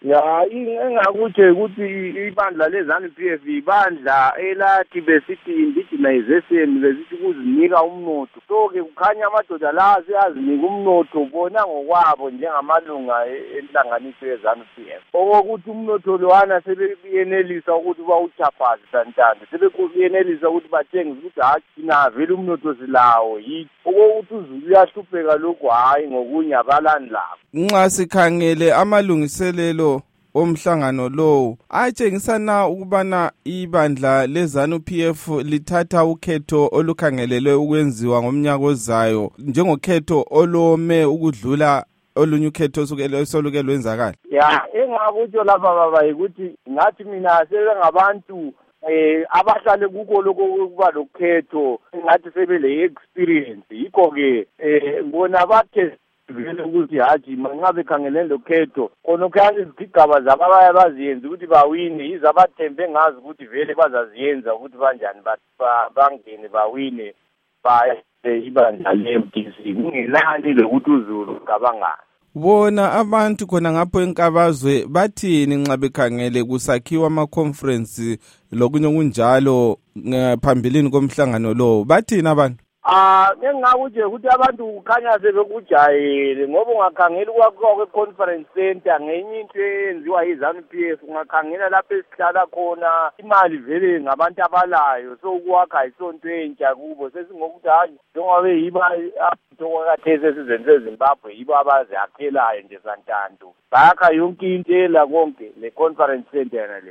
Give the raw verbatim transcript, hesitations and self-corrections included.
Ya, engakuthi ukuthi ibandla lezanu P F ibandla elathi besithi indigenization besithi kuzinika umnotho. So ke kukhanya amadoda la siyazinika umnotho bona ngokwabo njengamalunga enhlanganiso yezanu P F. Okokuthi umnotho lowana sebeyenelisa ukuthi bawuchapaze santando. Sebekuyenelisa ukuthi bathengise ukuthi hayi na vele umnotho silawo yithi. Okokuthi uZulu uyahlupheka lokho hayi ngokunye abalani lapho. Nxa sikhangele amalungiselelo omhlangano lo ayatshengisa na ukubana ibandla lezanu P F lithatha ukhetho olukhangelelwe ukwenziwa ngomnyaka ozayo njengokhetho olome ukudlula olunye ukhetho osoluke lwenzakala. Ya, engakutsho lapha baba ukuthi ngathi mina sebengabantu eh abahlale kuko lokho kuba lokhetho ngathi sebele experience yikho ke eh bona bathe vele ukuthi hathi mangabe khangeleni lokhetho konokhani izigaba zababaya baziyenza ukuthi bawine izabathembe ngazi ukuthi vele bazaziyenza ukuthi banjani bangene bawine ba ibandla le-M D C kungelani lokuthi uZulu cabangani. Bona abantu khona ngapho enkabazwe bathini nxa bekhangele kusakhiwa ama conference lokunye kunjalo ngaphambilini komhlangano lo bathini abantu? Ah, engakuthi ukuthi abantu kukhanya sebekujayele ngoba ungakhangela ukwakhiwa kwe-conference center ngenye into eyenziwa yizanu P F ungakhangela lapho esihlala khona imali vele ngabantu abalayo so ukwakha isonto entsha kubo sesingokuthi hayi njengoba yiba abantokakathese esizenze eZimbabwe yibo abaziyakhelayo nje santando bakha yonke into ela konke le conference center le.